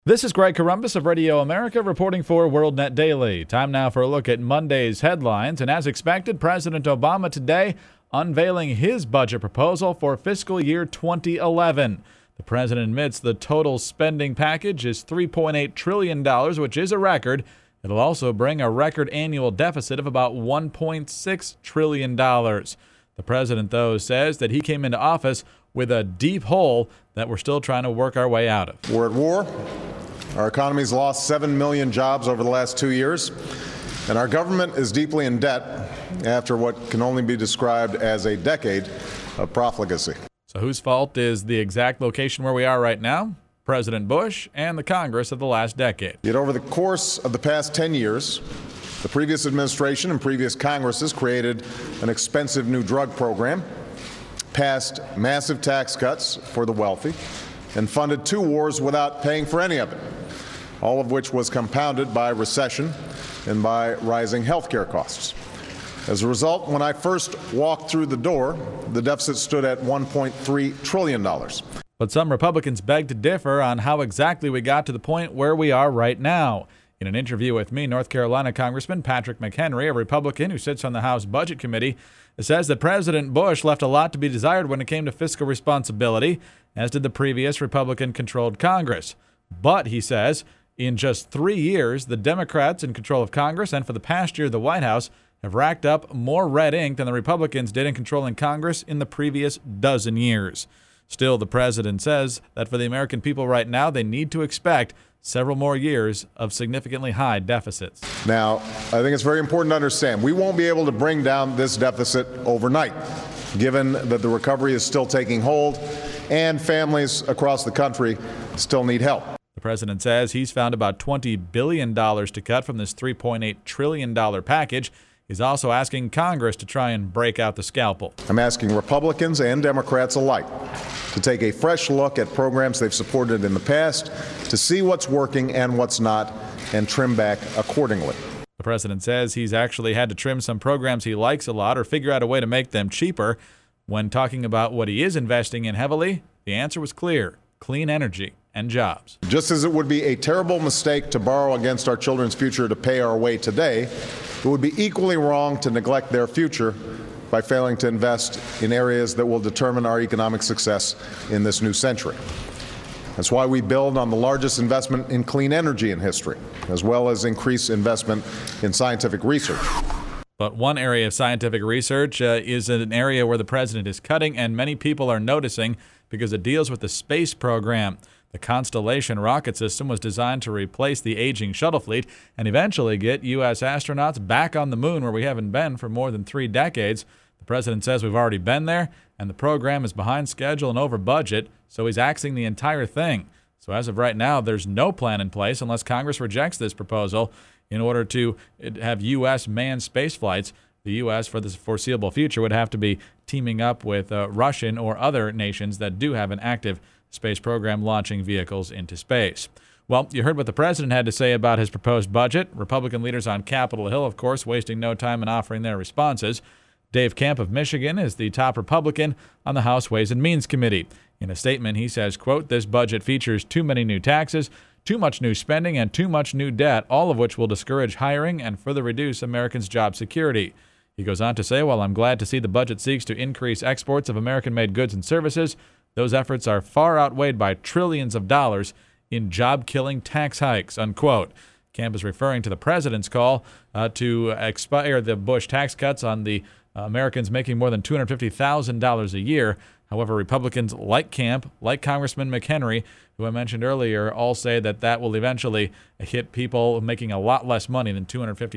This is Greg Corombos of Radio America reporting for WorldNet Daily. Time now for a look at Monday's headlines. And as expected, President Obama today unveiling his budget proposal for fiscal year 2011. The president admits the total spending package is $3.8 trillion, which is a record. It'll also bring a record annual deficit of about $1.6 trillion. The president, though, says that he came into office with a deep hole that we're still trying to work our way out of. We're at war. Our economy's lost 7 million jobs over the last 2 years, and our government is deeply in debt after what can only be described as a decade of profligacy. So whose fault is the exact location where we are right now? President Bush and the Congress of the last decade. Yet over the course of the past 10 years, the previous administration and previous Congresses created an expensive new drug program, passed massive tax cuts for the wealthy, and funded 2 wars without paying for any of it, all of which was compounded by recession and by rising health care costs. As a result, when I first walked through the door, the deficit stood at $1.3 trillion. But some Republicans beg to differ on how exactly we got to the point where we are right now. In an interview with me, North Carolina Congressman Patrick McHenry, a Republican who sits on the House Budget Committee, says that President Bush left a lot to be desired when it came to fiscal responsibility, as did the previous Republican-controlled Congress. But, he says, in just 3 years, the Democrats in control of Congress and for the past year the White House have racked up more red ink than the Republicans did in controlling Congress in the previous dozen years. Still, the president says that for the American people right now, they need to expect several more years of significantly high deficits. Now, I think it's very important to understand, we won't be able to bring down this deficit overnight, given that the recovery is still taking hold and families across the country still need help. The president says he's found about $20 billion to cut from this $3.8 trillion package. He's also asking Congress to try and break out the scalpel. I'm asking Republicans and Democrats alike to take a fresh look at programs they've supported in the past, to see what's working and what's not, and trim back accordingly. The president says he's actually had to trim some programs he likes a lot or figure out a way to make them cheaper. When talking about what he is investing in heavily, the answer was clear: clean energy and jobs. Just as it would be a terrible mistake to borrow against our children's future to pay our way today, it would be equally wrong to neglect their future by failing to invest in areas that will determine our economic success in this new century. That's why we build on the largest investment in clean energy in history, as well as increase investment in scientific research. But one area of scientific research is an area where the president is cutting, and many people are noticing because it deals with the space program. The Constellation rocket system was designed to replace the aging shuttle fleet and eventually get U.S. astronauts back on the moon, where we haven't been for more than 3 decades. The president says we've already been there, and the program is behind schedule and over budget, so he's axing the entire thing. So as of right now, there's no plan in place unless Congress rejects this proposal in order to have U.S. manned space flights. The U.S., for the foreseeable future, would have to be teaming up with Russian or other nations that do have an active space program launching vehicles into space. Well, you heard what the president had to say about his proposed budget. Republican leaders on Capitol Hill, of course, wasting no time in offering their responses. Dave Camp of Michigan is the top Republican on the House Ways and Means Committee. In a statement, he says, quote, "This budget features too many new taxes, too much new spending, and too much new debt, all of which will discourage hiring and further reduce Americans' job security." He goes on to say, "While I'm glad to see the budget seeks to increase exports of American-made goods and services, those efforts are far outweighed by trillions of dollars in job-killing tax hikes," unquote. Camp is referring to the president's call to expire the Bush tax cuts on the Americans making more than $250,000 a year. However, Republicans like Camp, like Congressman McHenry, who I mentioned earlier, all say that that will eventually hit people making a lot less money than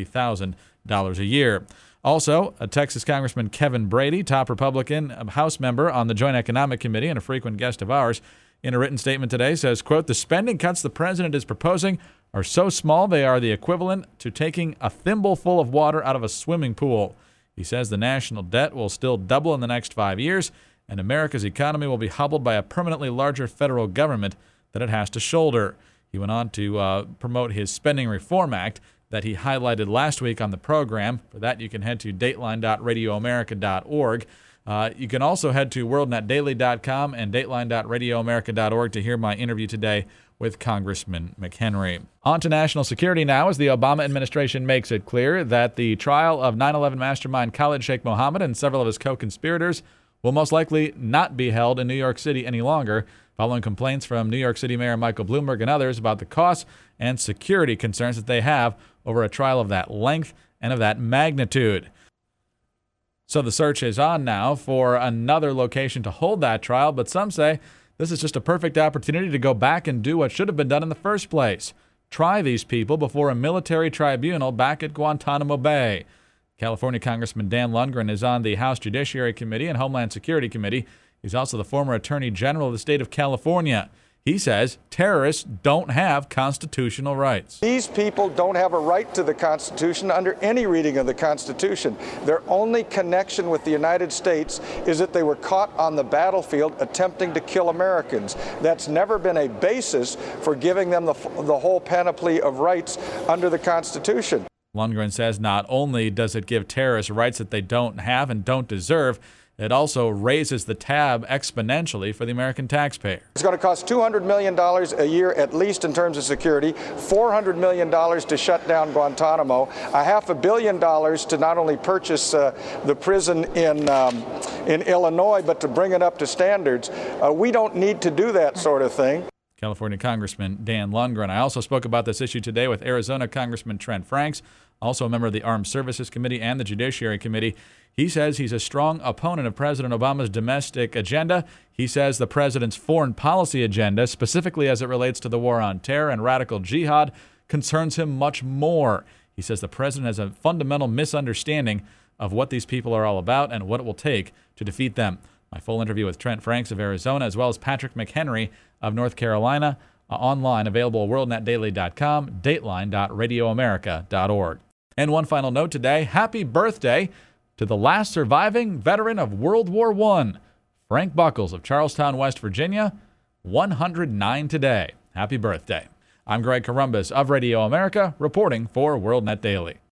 $250,000 a year. Also, Texas Congressman Kevin Brady, top Republican House member on the Joint Economic Committee and a frequent guest of ours, in a written statement today says, quote, "The spending cuts the president is proposing are so small they are the equivalent to taking a thimbleful of water out of a swimming pool." He says the national debt will still double in the next 5 years, and America's economy will be hobbled by a permanently larger federal government that it has to shoulder. He went on to promote his Spending Reform Act that he highlighted last week on the program. For that, you can head to dateline.radioamerica.org. You can also head to worldnetdaily.com and dateline.radioamerica.org to hear my interview today with Congressman McHenry. On to national security now, as the Obama administration makes it clear that the trial of 9/11 mastermind Khalid Sheikh Mohammed and several of his co-conspirators will most likely not be held in New York City any longer, following complaints from New York City Mayor Michael Bloomberg and others about the costs and security concerns that they have over a trial of that length and of that magnitude. So the search is on now for another location to hold that trial, but some say this is just a perfect opportunity to go back and do what should have been done in the first place. Try these people before a military tribunal back at Guantanamo Bay. California Congressman Dan Lundgren is on the House Judiciary Committee and Homeland Security Committee. He's also the former Attorney General of the state of California. He says terrorists don't have constitutional rights. These people don't have a right to the Constitution under any reading of the Constitution. Their only connection with the United States is that they were caught on the battlefield attempting to kill Americans. That's never been a basis for giving them the whole panoply of rights under the Constitution. Lundgren says not only does it give terrorists rights that they don't have and don't deserve, it also raises the tab exponentially for the American taxpayer. It's going to cost $200 million a year at least in terms of security, $400 million to shut down Guantanamo, $500 million to not only purchase the prison in Illinois, but to bring it up to standards. We don't need to do that sort of thing. California Congressman Dan Lundgren. I also spoke about this issue today with Arizona Congressman Trent Franks, also a member of the Armed Services Committee and the Judiciary Committee. He says he's a strong opponent of President Obama's domestic agenda. He says the president's foreign policy agenda, specifically as it relates to the war on terror and radical jihad, concerns him much more. He says the president has a fundamental misunderstanding of what these people are all about and what it will take to defeat them. My full interview with Trent Franks of Arizona, as well as Patrick McHenry of North Carolina, online, available at worldnetdaily.com, dateline.radioamerica.org. And one final note today, happy birthday to the last surviving veteran of World War I, Frank Buckles of Charlestown, West Virginia, 109 today. Happy birthday. I'm Greg Corombos of Radio America, reporting for WorldNet Daily.